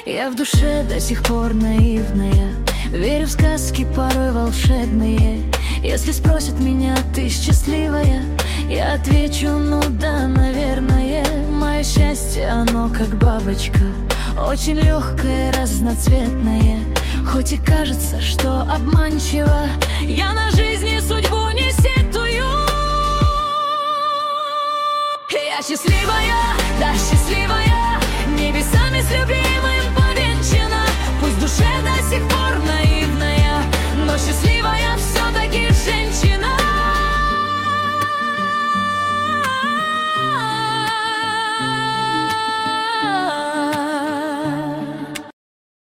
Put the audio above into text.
Я в душе до сих пор наивная, верю в сказки порой волшебные. Если спросят меня, ты счастливая, я отвечу, ну да, наверное. Мое счастье, оно как бабочка, очень легкое, разноцветное. Хоть и кажется, что обманчиво, я на жизнь и судьбу не сетую. Я счастливая, да, счастливая.